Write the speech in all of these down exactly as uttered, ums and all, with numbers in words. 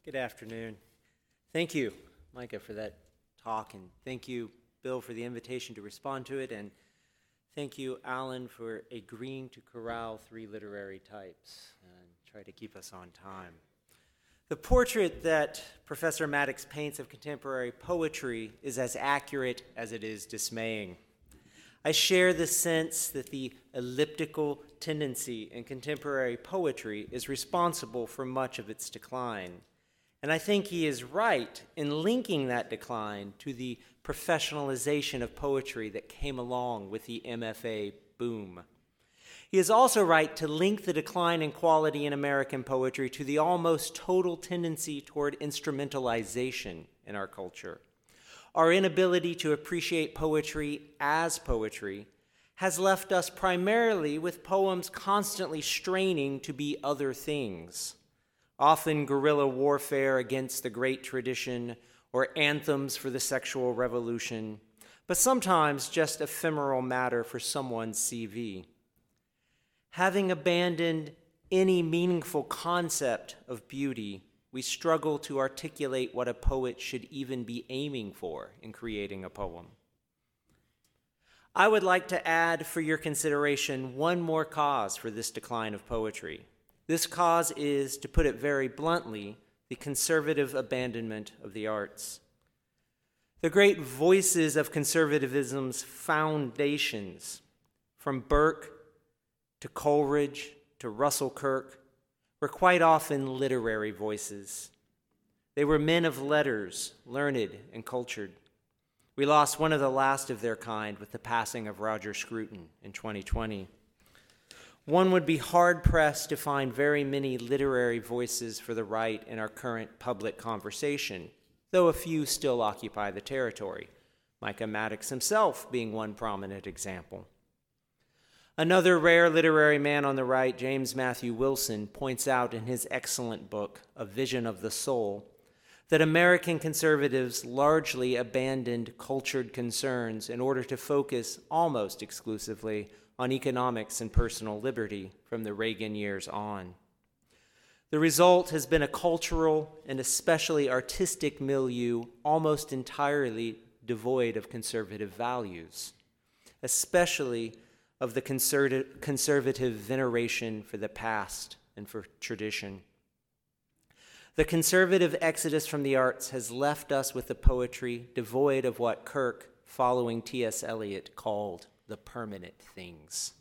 Good afternoon. Thank you, Micah, for that talk, and thank you, Bill, for the invitation to respond to it, and thank you, Alan, for agreeing to corral three literary types and try to keep us on time. The portrait that Professor Maddox paints of contemporary poetry is as accurate as it is dismaying. I share the sense that the elliptical tendency in contemporary poetry is responsible for much of its decline. And I think he is right in linking that decline to the professionalization of poetry that came along with the M F A boom. He is also right to link the decline in quality in American poetry to the almost total tendency toward instrumentalization in our culture. Our inability to appreciate poetry as poetry has left us primarily with poems constantly straining to be other things. Often guerrilla warfare against the great tradition or anthems for the sexual revolution, but sometimes just ephemeral matter for someone's C V. Having abandoned any meaningful concept of beauty, we struggle to articulate what a poet should even be aiming for in creating a poem. I would like to add for your consideration one more cause for this decline of poetry. This cause is, to put it very bluntly, the conservative abandonment of the arts. The great voices of conservatism's foundations, from Burke to Coleridge to Russell Kirk, were quite often literary voices. They were men of letters, learned and cultured. We lost one of the last of their kind with the passing of Roger Scruton in twenty twenty. One would be hard-pressed to find very many literary voices for the right in our current public conversation, though a few still occupy the territory, Micah Maddox himself being one prominent example. Another rare literary man on the right, James Matthew Wilson, points out in his excellent book, A Vision of the Soul, that American conservatives largely abandoned cultured concerns in order to focus almost exclusively on economics and personal liberty from the Reagan years on. The result has been a cultural and especially artistic milieu almost entirely devoid of conservative values, especially of the conservative, conservative veneration for the past and for tradition. The conservative exodus from the arts has left us with a poetry devoid of what Kirk, following T S Eliot, called the permanent things.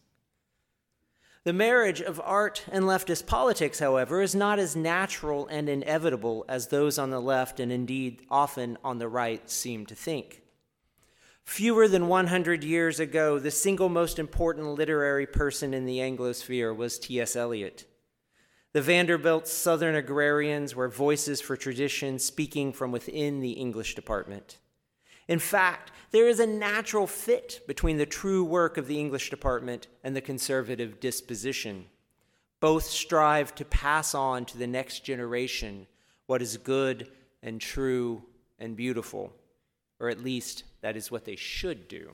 The marriage of art and leftist politics, however, is not as natural and inevitable as those on the left and indeed often on the right seem to think. Fewer than one hundred years ago, the single most important literary person in the Anglosphere was T S Eliot. The Vanderbilt Southern agrarians were voices for tradition speaking from within the English department. In fact, there is a natural fit between the true work of the English department and the conservative disposition. Both strive to pass on to the next generation what is good and true and beautiful, or at least that is what they should do.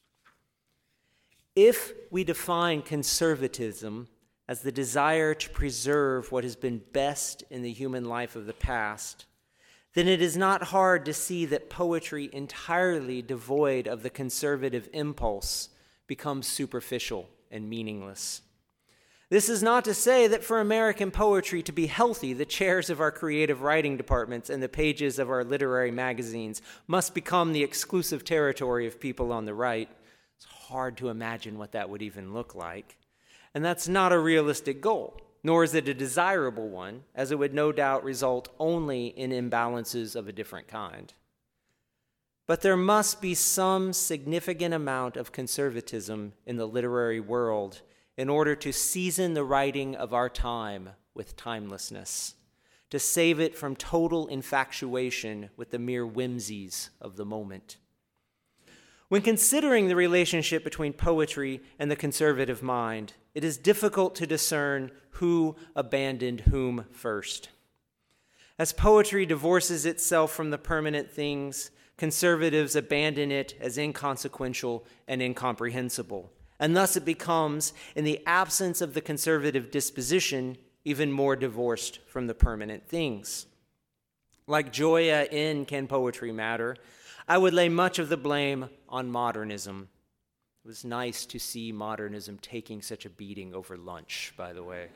If we define conservatism as the desire to preserve what has been best in the human life of the past, then it is not hard to see that poetry entirely devoid of the conservative impulse becomes superficial and meaningless. This is not to say that for American poetry to be healthy, the chairs of our creative writing departments and the pages of our literary magazines must become the exclusive territory of people on the right. It's hard to imagine what that would even look like. And that's not a realistic goal. Nor is it a desirable one, as it would no doubt result only in imbalances of a different kind. But there must be some significant amount of conservatism in the literary world in order to season the writing of our time with timelessness, to save it from total infatuation with the mere whimsies of the moment. When considering the relationship between poetry and the conservative mind, it is difficult to discern who abandoned whom first. As poetry divorces itself from the permanent things, conservatives abandon it as inconsequential and incomprehensible, and thus it becomes, in the absence of the conservative disposition, even more divorced from the permanent things. Like Gioia in Can Poetry Matter, I would lay much of the blame on modernism. It was nice to see modernism taking such a beating over lunch, by the way.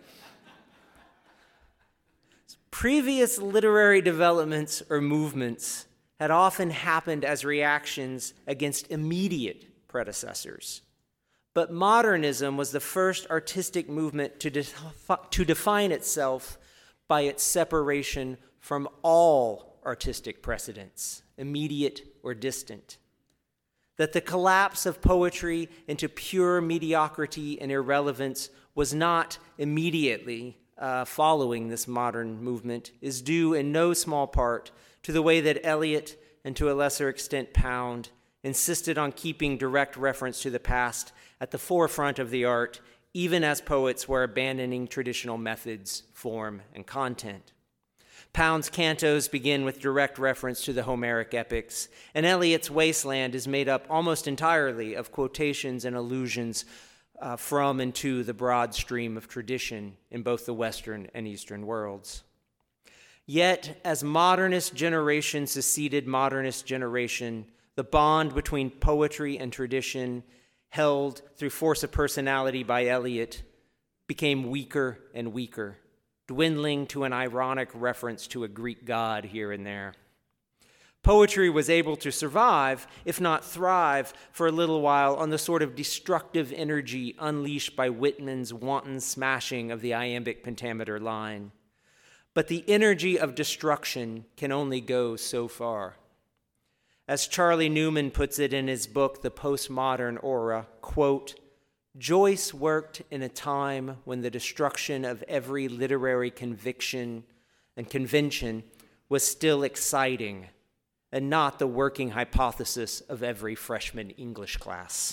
Previous literary developments or movements had often happened as reactions against immediate predecessors. But modernism was the first artistic movement to, defi- to define itself by its separation from all artistic precedents, immediate or distant. That the collapse of poetry into pure mediocrity and irrelevance was not immediately uh, following this modern movement is due in no small part to the way that Eliot, and to a lesser extent Pound, insisted on keeping direct reference to the past at the forefront of the art, even as poets were abandoning traditional methods, form, and content. Pound's cantos begin with direct reference to the Homeric epics, and Eliot's Wasteland is made up almost entirely of quotations and allusions uh, from and to the broad stream of tradition in both the Western and Eastern worlds. Yet, as modernist generation succeeded modernist generation, the bond between poetry and tradition, held through force of personality by Eliot, became weaker and weaker, dwindling to an ironic reference to a Greek god here and there. Poetry was able to survive, if not thrive, for a little while on the sort of destructive energy unleashed by Whitman's wanton smashing of the iambic pentameter line. But the energy of destruction can only go so far. As Charlie Newman puts it in his book, The Postmodern Aura, quote, Joyce worked in a time when the destruction of every literary conviction and convention was still exciting and not the working hypothesis of every freshman English class.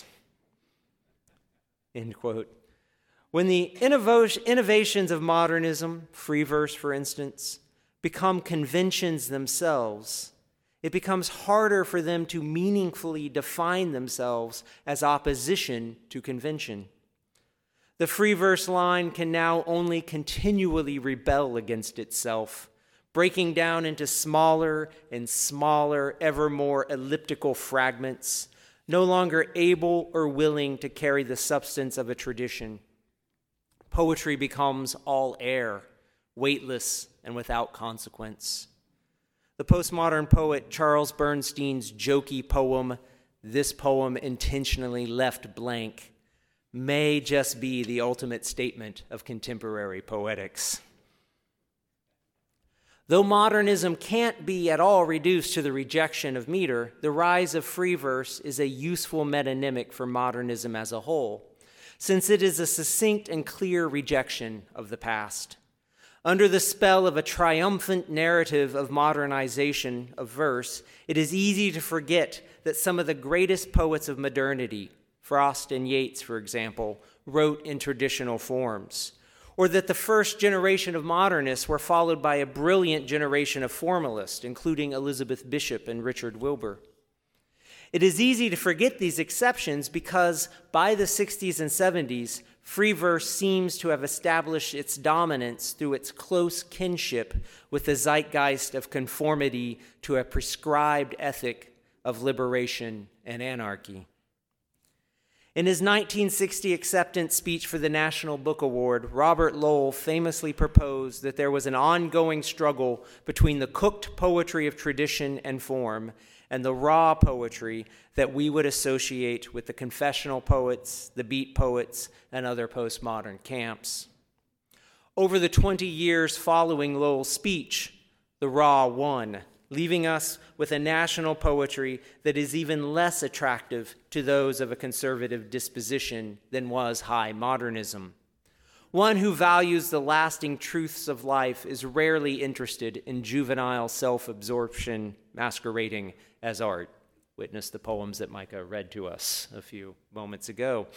End quote. When the innovations of modernism, free verse for instance, become conventions themselves, it becomes harder for them to meaningfully define themselves as opposition to convention. The free verse line can now only continually rebel against itself, breaking down into smaller and smaller, ever more elliptical fragments, no longer able or willing to carry the substance of a tradition. Poetry becomes all air, weightless and without consequence. The postmodern poet Charles Bernstein's jokey poem, This Poem Intentionally Left Blank, may just be the ultimate statement of contemporary poetics. Though modernism can't be at all reduced to the rejection of meter, the rise of free verse is a useful metonymic for modernism as a whole, since it is a succinct and clear rejection of the past. Under the spell of a triumphant narrative of modernization of verse, it is easy to forget that some of the greatest poets of modernity, Frost and Yeats, for example, wrote in traditional forms, or that the first generation of modernists were followed by a brilliant generation of formalists, including Elizabeth Bishop and Richard Wilbur. It is easy to forget these exceptions because by the sixties and seventies, free verse seems to have established its dominance through its close kinship with the zeitgeist of conformity to a prescribed ethic of liberation and anarchy. In his nineteen sixty acceptance speech for the National Book Award, Robert Lowell famously proposed that there was an ongoing struggle between the cooked poetry of tradition and form and the raw poetry that we would associate with the confessional poets, the beat poets, and other postmodern camps. Over the twenty years following Lowell's speech, the raw won, leaving us with a national poetry that is even less attractive to those of a conservative disposition than was high modernism. One who values the lasting truths of life is rarely interested in juvenile self-absorption masquerading as art. Witness the poems that Micah read to us a few moments ago.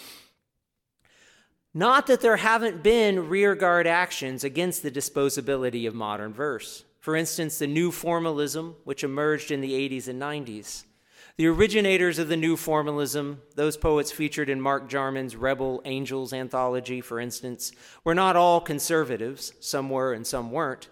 Not that there haven't been rearguard actions against the disposability of modern verse. For instance, the new formalism, which emerged in the eighties and nineties. The originators of the new formalism, those poets featured in Mark Jarman's Rebel Angels anthology, for instance, were not all conservatives. Some were and some weren't.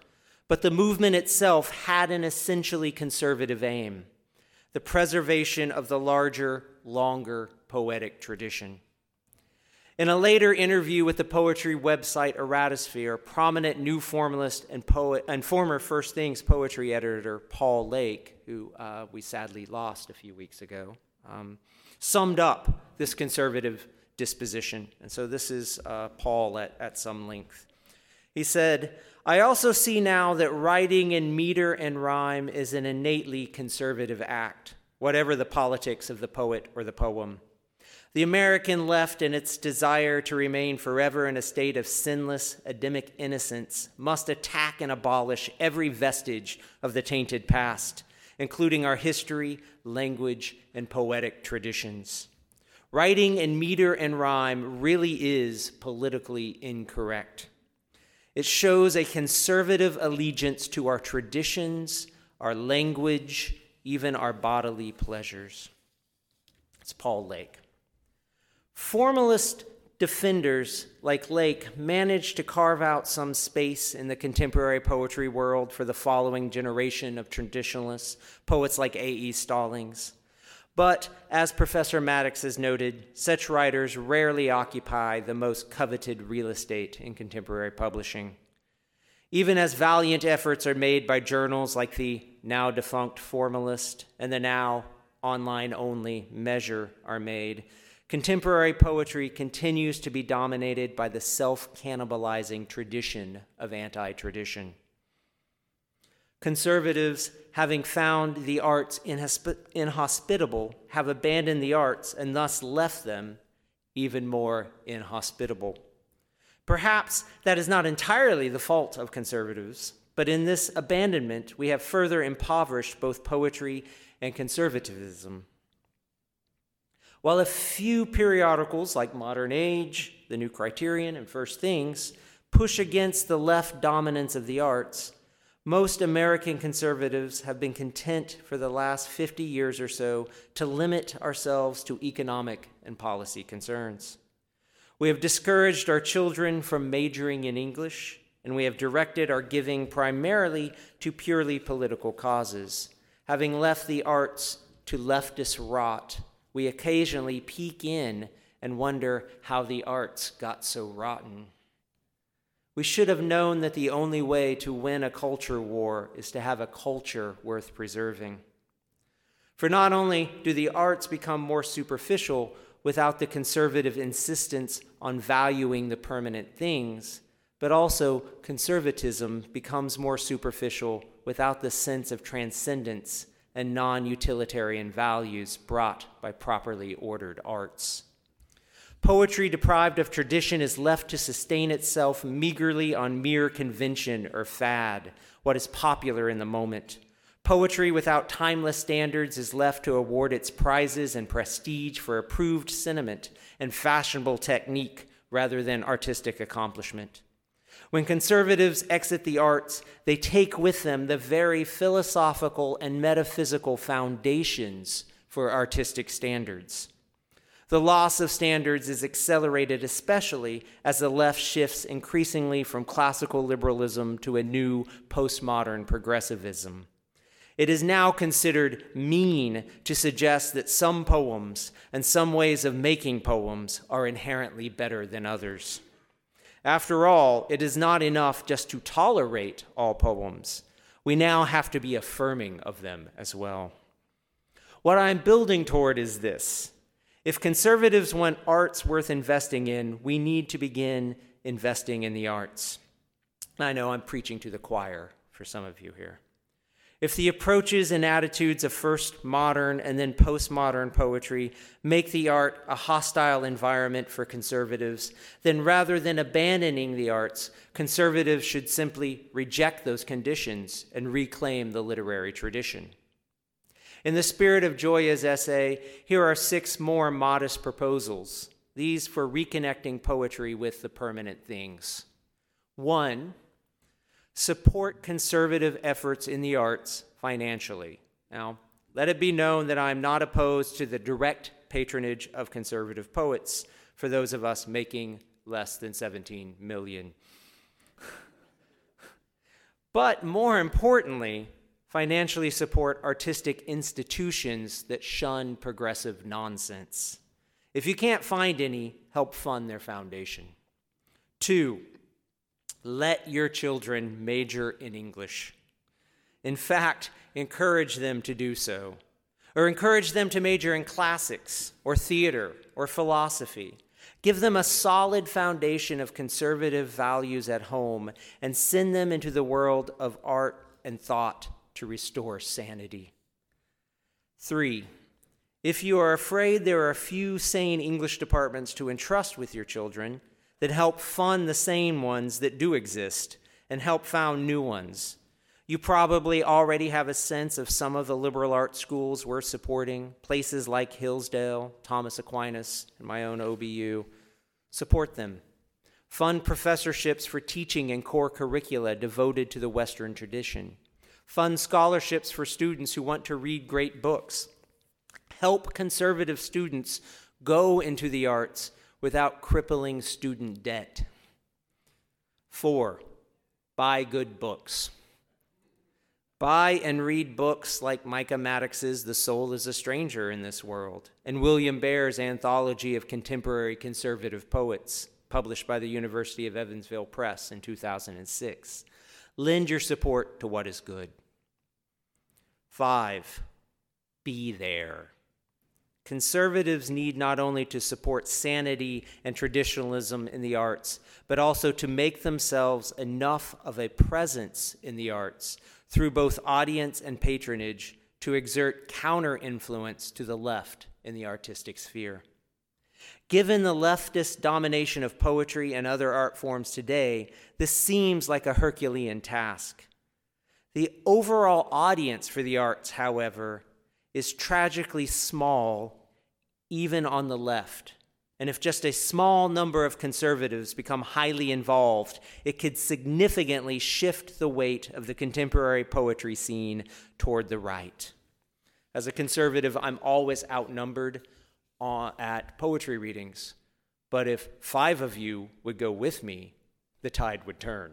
But the movement itself had an essentially conservative aim: the preservation of the larger, longer poetic tradition. In a later interview with the poetry website Erratosphere, prominent new formalist and poet and former First Things poetry editor Paul Lake, who uh, we sadly lost a few weeks ago, um, summed up this conservative disposition. And so this is uh, Paul at, at some length. He said, "I also see now that writing in meter and rhyme is an innately conservative act, whatever the politics of the poet or the poem. The American left, in its desire to remain forever in a state of sinless, Adamic innocence, must attack and abolish every vestige of the tainted past, including our history, language, and poetic traditions. Writing in meter and rhyme really is politically incorrect. It shows a conservative allegiance to our traditions, our language, even our bodily pleasures." It's Paul Lake. Formalist defenders like Lake managed to carve out some space in the contemporary poetry world for the following generation of traditionalists, poets like A E Stallings. But, as Professor Maddox has noted, such writers rarely occupy the most coveted real estate in contemporary publishing. Even as valiant efforts are made by journals like the now defunct Formalist and the now online-only Measure are made, contemporary poetry continues to be dominated by the self-cannibalizing tradition of anti-tradition. Conservatives, having found the arts inhosp- inhospitable, have abandoned the arts and thus left them even more inhospitable. Perhaps that is not entirely the fault of conservatives, but in this abandonment, we have further impoverished both poetry and conservatism. While a few periodicals like Modern Age, The New Criterion, and First Things push against the left dominance of the arts, most American conservatives have been content for the last fifty years or so to limit ourselves to economic and policy concerns. We have discouraged our children from majoring in English, and we have directed our giving primarily to purely political causes. Having left the arts to leftist rot, we occasionally peek in and wonder how the arts got so rotten. We should have known that the only way to win a culture war is to have a culture worth preserving. For not only do the arts become more superficial without the conservative insistence on valuing the permanent things, but also conservatism becomes more superficial without the sense of transcendence and non-utilitarian values brought by properly ordered arts. Poetry deprived of tradition is left to sustain itself meagerly on mere convention or fad, what is popular in the moment. Poetry without timeless standards is left to award its prizes and prestige for approved sentiment and fashionable technique rather than artistic accomplishment. When conservatives exit the arts, they take with them the very philosophical and metaphysical foundations for artistic standards. The loss of standards is accelerated especially as the left shifts increasingly from classical liberalism to a new postmodern progressivism. It is now considered mean to suggest that some poems and some ways of making poems are inherently better than others. After all, it is not enough just to tolerate all poems. We now have to be affirming of them as well. What I'm building toward is this. If conservatives want arts worth investing in, we need to begin investing in the arts. I know I'm preaching to the choir for some of you here. If the approaches and attitudes of first modern and then postmodern poetry make the art a hostile environment for conservatives, then rather than abandoning the arts, conservatives should simply reject those conditions and reclaim the literary tradition. In the spirit of Gioia's essay, here are six more modest proposals, these for reconnecting poetry with the permanent things. One, support conservative efforts in the arts financially. Now, let it be known that I'm not opposed to the direct patronage of conservative poets for those of us making less than seventeen million dollars. but more importantly, financially support artistic institutions that shun progressive nonsense. If you can't find any, help fund their foundation. Two, let your children major in English. In fact, encourage them to do so, or encourage them to major in classics or theater or philosophy. Give them a solid foundation of conservative values at home and send them into the world of art and thought to restore sanity. Three, if you are afraid there are a few sane English departments to entrust with your children, then help fund the sane ones that do exist and help found new ones. You probably already have a sense of some of the liberal arts schools we're supporting, places like Hillsdale, Thomas Aquinas, and my own O B U. Support them. Fund professorships for teaching in core curricula devoted to the Western tradition. Fund scholarships for students who want to read great books. Help conservative students go into the arts without crippling student debt. Four, buy good books. Buy and read books like Micah Maddox's The Soul is a Stranger in This World and William Baer's Anthology of Contemporary Conservative Poets, published by the University of Evansville Press in two thousand six. Lend your support to what is good. Five, be there. Conservatives need not only to support sanity and traditionalism in the arts, but also to make themselves enough of a presence in the arts through both audience and patronage to exert counter-influence to the left in the artistic sphere. Given the leftist domination of poetry and other art forms today, this seems like a Herculean task. The overall audience for the arts, however, is tragically small, even on the left. And if just a small number of conservatives become highly involved, it could significantly shift the weight of the contemporary poetry scene toward the right. As a conservative, I'm always outnumbered uh, at poetry readings. But if five of you would go with me, the tide would turn.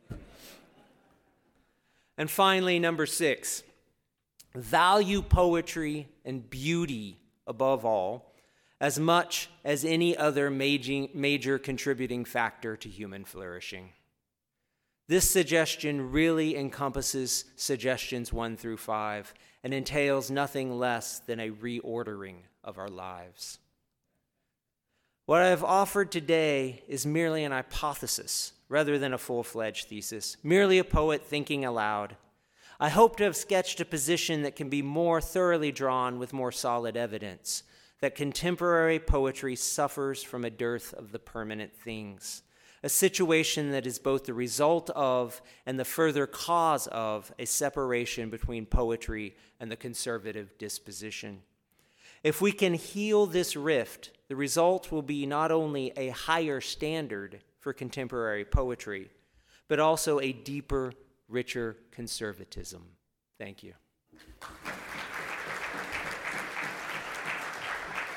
And finally, number six, value poetry and beauty above all, as much as any other major, major contributing factor to human flourishing. This suggestion really encompasses suggestions one through five and entails nothing less than a reordering of our lives. What I have offered today is merely an hypothesis rather than a full-fledged thesis, merely a poet thinking aloud. I hope to have sketched a position that can be more thoroughly drawn with more solid evidence, that contemporary poetry suffers from a dearth of the permanent things, a situation that is both the result of and the further cause of a separation between poetry and the conservative disposition. If we can heal this rift, the result will be not only a higher standard for contemporary poetry, but also a deeper, richer conservatism. Thank you.